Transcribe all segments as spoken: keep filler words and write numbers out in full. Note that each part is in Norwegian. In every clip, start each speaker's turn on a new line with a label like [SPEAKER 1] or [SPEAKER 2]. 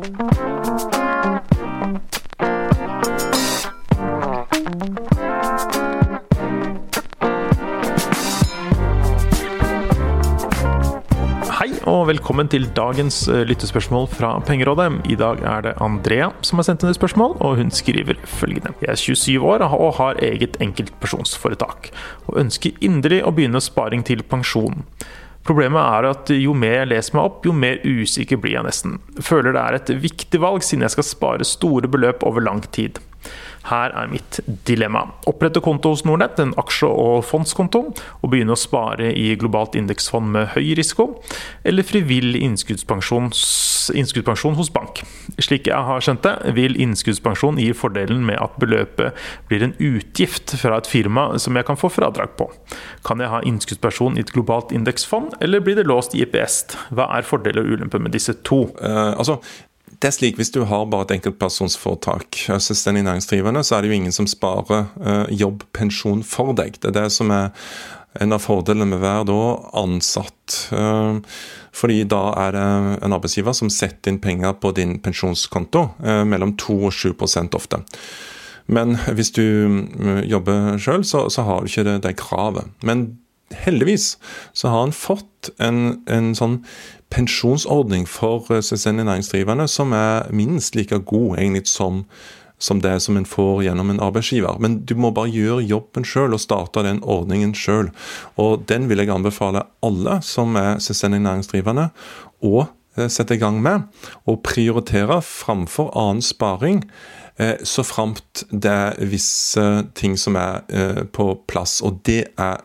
[SPEAKER 1] Hei og velkommen til dagens lyttespørsmål fra Pengerådet. I dag er det Andrea som har sendt inn et spørsmål, og hun skriver følgende. Jeg er tjuesyv år og har eget enkeltpersonsforetak, og ønsker inderlig å begynne sparing til pensjon. Problemet er at jo mer jeg leser meg opp, jo mer usikker blir jeg nesten. Føler det er et viktig valg siden jeg skal spare store beløp over lang tid. Her er mitt dilemma. Opprette konto hos Nordnet, en aksje- og fondskonto, og begynne å spare i globalt indeksfond med høy risiko, eller frivillig innskuddspensjon, innskuddspensjon hos bank. Slik jeg har skjønt det, vil innskuddspensjon gi fordelen med at beløpet blir en utgift fra et firma som jeg kan få fradrag på. Kan jeg ha innskuddspensjon i et globalt indeksfond, eller blir det låst i I P S? Hva er fordeler og ulemper med disse to?
[SPEAKER 2] Uh, altså... Det er slik, hvis du har bare et enkeltpersonsforetak, selvstendig næringsdrivende, så er det jo ingen som sparer uh, jobbpensjon for deg. Det er det som er en av fordelene med å være da ansatt. Uh, fordi da er det en arbeidsgiver som setter inn penger på din pensjonskonto, uh, mellom to og sju prosent ofte. Men hvis du uh, jobber selv, så, så har du ikke det, det kravet. Men heldigvis så har han fått en, en sånn pensjonsordning for selvstendig næringsdrivende som er minst like god egentlig som, som det som en får gjennom en arbeidsgiver. Men du må bare gjøre jobben selv og starte den ordningen selv. Og den vil jeg anbefale alle som er selvstendig næringsdrivende å sette i gang med, og prioritere framfor annen sparing, så fremt det er visse ting som er på plass. Og det er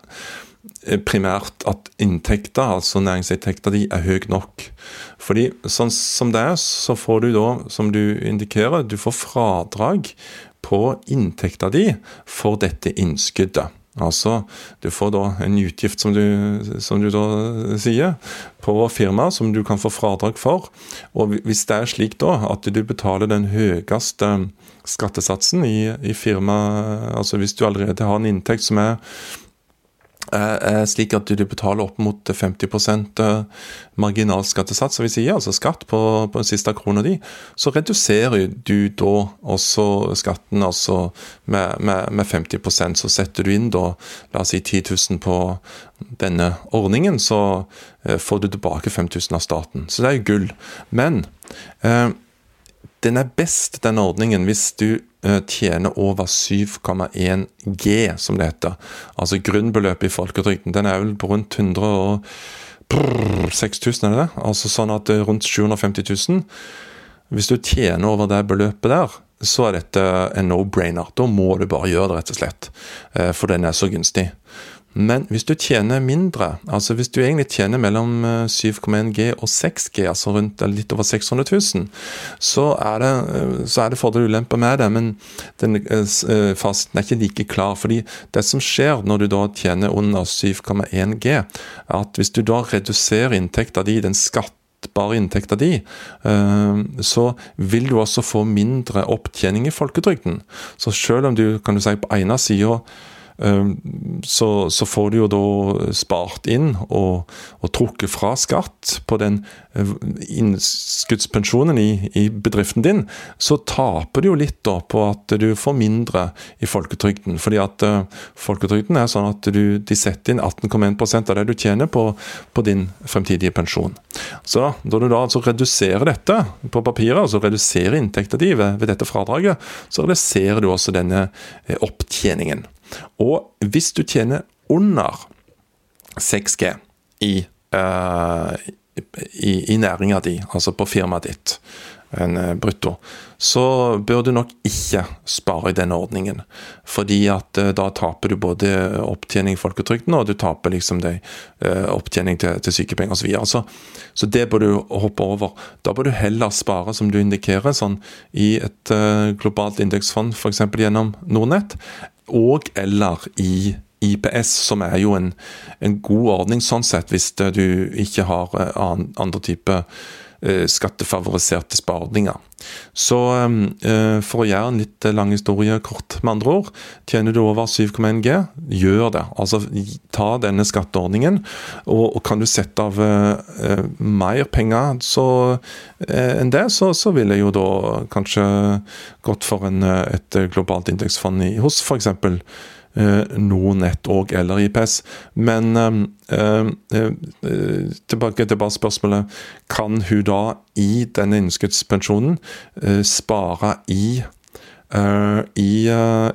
[SPEAKER 2] primært at inntekter, altså næringsinntekter, de er høy nok. Fordi sånn som det er, så får du da, som du indikerer, du får fradrag på inntekter de for dette innskuddet. Altså, du får da en utgift, som du, som du da sier, på firma som du kan få fradrag for. Og hvis det er slik da, at du betaler den høyeste skattesatsen i, i firma, altså hvis du allerede har en inntekt som er er slik at du betaler opp mot femti prosent marginalskattesats, som vi sier, altså skatt på, på den siste krona di, så reduserer du da også skatten altså med, med, med femti prosent. Så setter du inn da, la oss si ti tusen på denne ordningen, så får du tilbake fem tusen av staten. Så det er jo gull. Men eh, den er best, den ordningen, hvis du tjener over syv komma en G, som det heter. Altså grunnbeløpet i folketrygden. Den er vel på rundt hundre og seks tusen, er det det? Altså sånn at det er rundt sju hundre og femti tusen. Hvis du tjener over det beløpet der, så er dette en no-brainer. Da må du bare gjøre det, rett og slett. For den er så gunstig. Men hvis du tjener mindre, altså hvis du egentlig tjener mellom syv komma en G og seks G, altså rundt litt over seks hundre tusen, så er det, så er det fordel og ulemper med det, men den fasiten er ikke like klar, fordi det som skjer når du da tjener under syv komma en G, er at hvis du da reduserer inntekten di, den skattbare inntekten di, så vil du også få mindre opptjening i folketrygden. Så selv om du, kan du si, på ene siden Så, så får du jo da spart inn og, og trukket fra skatt på den innskuddspensjonen i, i bedriften din, så taper du jo litt da på at du får mindre i folketrygden, fordi at uh, folketrygden er sånn at du, de setter inn atten komma en prosent av det du tjener på, på din fremtidige pensjon. Så da du da altså reduserer dette på papiret, altså reduserer inntekten din ved, ved dette fradraget, så reduserer du også denne eh, opptjeningen. Og hvis du tjener under seks G i, uh, i, i næringen din, altså på firmaet ditt, en uh, brutto, så bør du nok ikke spare i denne ordningen. Fordi at uh, da taper du både opptjening i folketrygden, og du taper liksom det, uh, opptjening til, til sykepenger og så videre. Så, så det bør du hoppe over. Da bør du heller spare, som du indikerer, sånn, i et uh, globalt indeksfond, for eksempel gjennom Nordnet, og eller i I P S, som er jo en, en god ordning sånn sett, hvis du ikke har andre type skattefavoriserte spareordninger. Så eh, for å gjøre en litt lang historie kort med andre ord, tjener du over syv komma en G, gjør det. Altså ta denne skatteordningen, og, og kan du sette av eh, mer penger så, eh, enn det, så, så vil jeg jo da kanskje gått for en, et globalt indeksfond i, hos for eksempel Nordnet og eller I P S. Men øh, øh, tilbake til bare spørsmålet, kan hun da i denne innskuddspensjonen øh, spare i, øh, i, øh,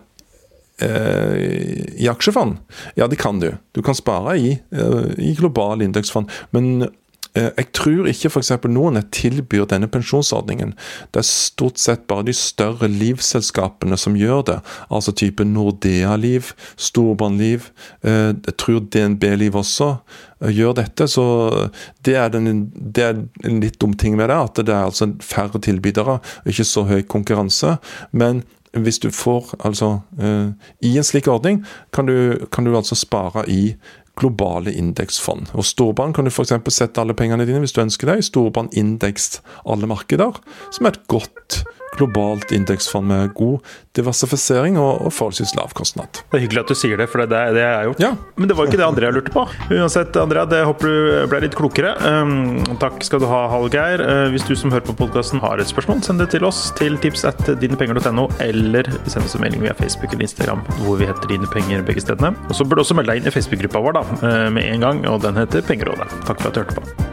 [SPEAKER 2] i aksjefond? Ja, det kan du. Du kan spare i, øh, i global indeksfond, men jeg tror ikke for eksempel Nordnet tilbyr denne pensjonsordningen. Det er stort sett bare de større livselskapene som gjør det. Altså type Nordea Liv, Storebrand-liv. Jeg tror D N B-liv også gjør dette, så det er, den, det er en litt dum ting med det, at det er altså færre tilbydere, ikke så høy konkurranse. Men hvis du får, altså, i en slik ordning, kan du, kan du altså spare i globale indeksfond. Og Storebrand kan du for eksempel sette alle pengene dine hvis du ønsker det i Storebrand indeks alle markeder, som er et godt globalt indeksfond med god diversifisering og, og forholdsvis lav kostnad.
[SPEAKER 1] Det er hyggelig at du sier det, for det, det er gjort.
[SPEAKER 2] Ja.
[SPEAKER 1] Men det var ikke det Andrea lurte på. Uansett, Andrea, det håper du ble litt klokere. Um, takk skal du ha, Hallgeir. Uh, hvis du som hører på podcasten har et spørsmål, send det til oss til tips at dinepenger punktum no, eller send oss en melding via Facebook eller Instagram, hvor vi heter Dine Penger begge stedene. Og så bør du også melde deg inn i Facebook-gruppa vår da, uh, med en gang, og den heter Pengerådet. Takk for at du hørte på.